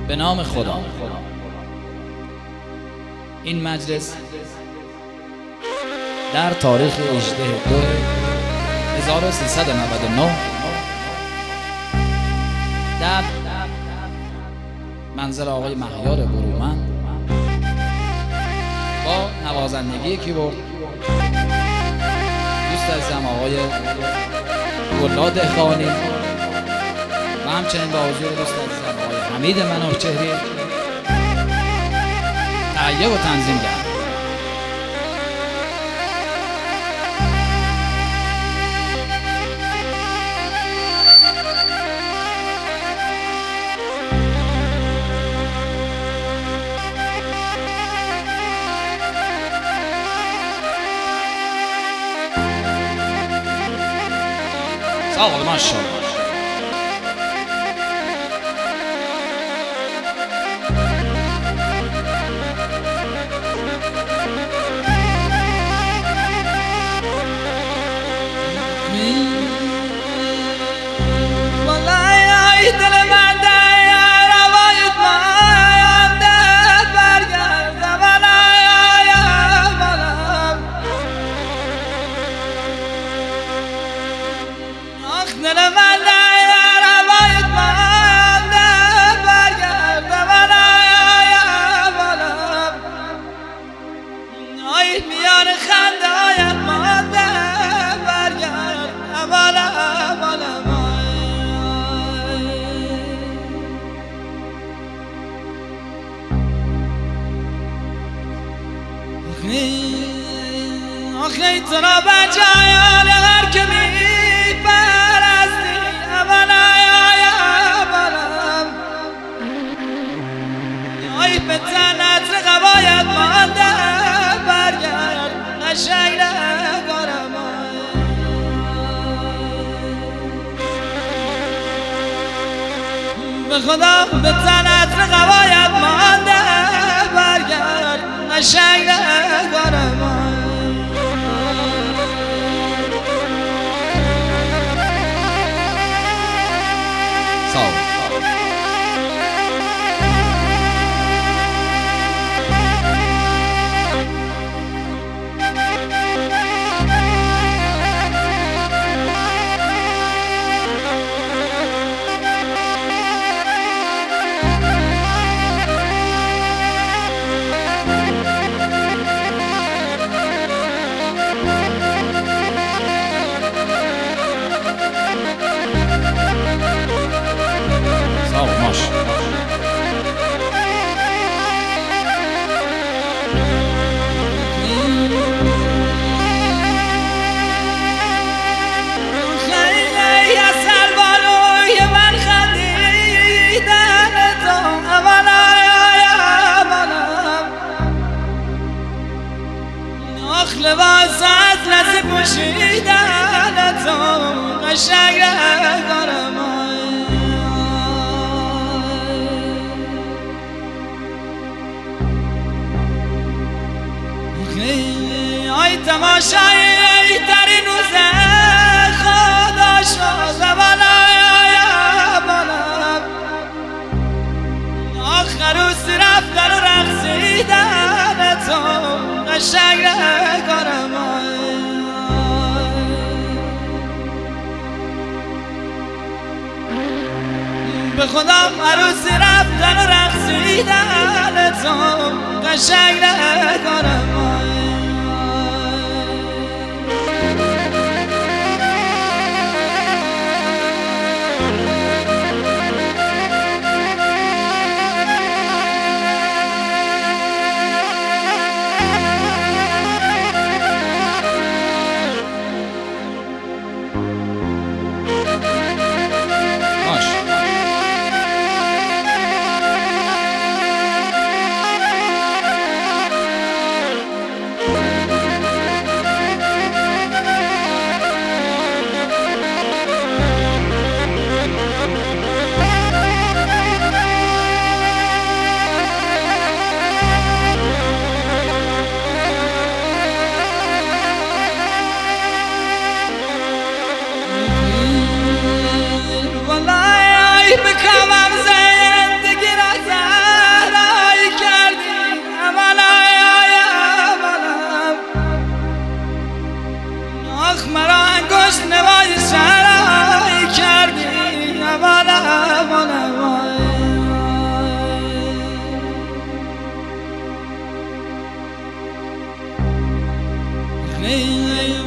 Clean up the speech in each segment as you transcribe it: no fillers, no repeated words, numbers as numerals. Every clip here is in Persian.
به نام خدا. این مجلس در تاریخ 18/2/1399 در منزل آقای مهیار برومند با نوازندگی کیبورد دوست عزیزم آقای گلا دهقانی و همچنین با حضور دوست عزیزم آقای حمید منوچهری تهیه و تنظیم کرد. آقا ماشاءالله. آخی تو را بجایان هر که می پرستی اولا یا بلم آی به تنت رقبایت مانده برگرد قشنگ نگارم به خدا به تنت رقبایت مانده برگرد قشنگ نگارم لباس اطلس پوشیدن تو قشنگ نگارم آی تماشایی ترین روزه خدا شد یا بلم آخر روزی رفتن و رقصیدن تو قشنگ نگارم به خودم عروسی رفتن و رقصیدن تو قشنگ نگارم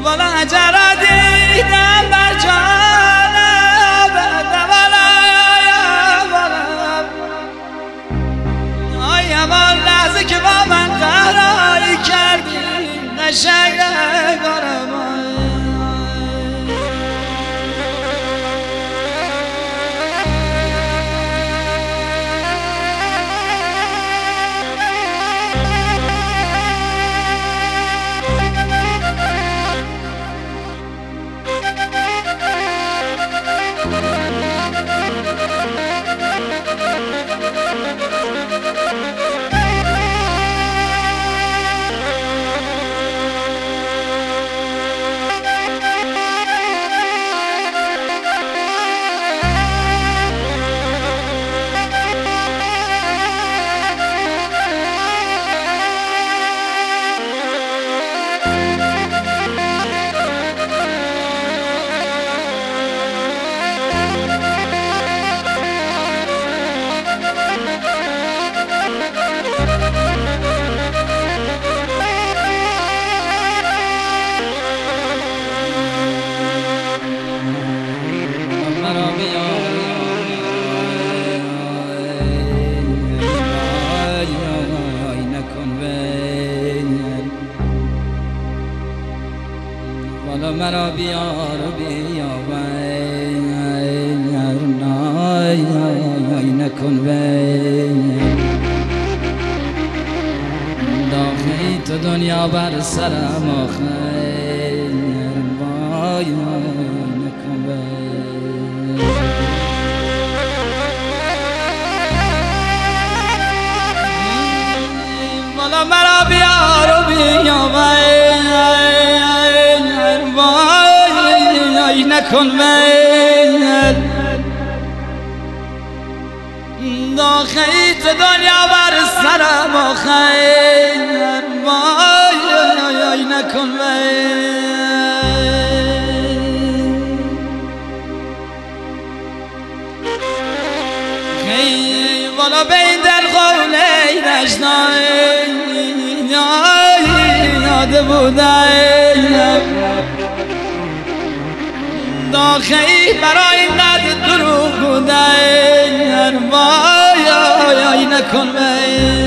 والا هجرا دیدم بر جانم آی امان لحظه که با من قراری کردی قشنگ نگارم والا مرا بیار و بیاور نکن داخلی تو دنیا بر سرم آخر وای نکن والا مرا بیار و بیاور نکن ویل داخلی تو دنیا بر سرم آخر وای نکن ویل والا به این دل قوله نشنای یاد بودم داخلی برای اینقدر دروغ بودن وای نکن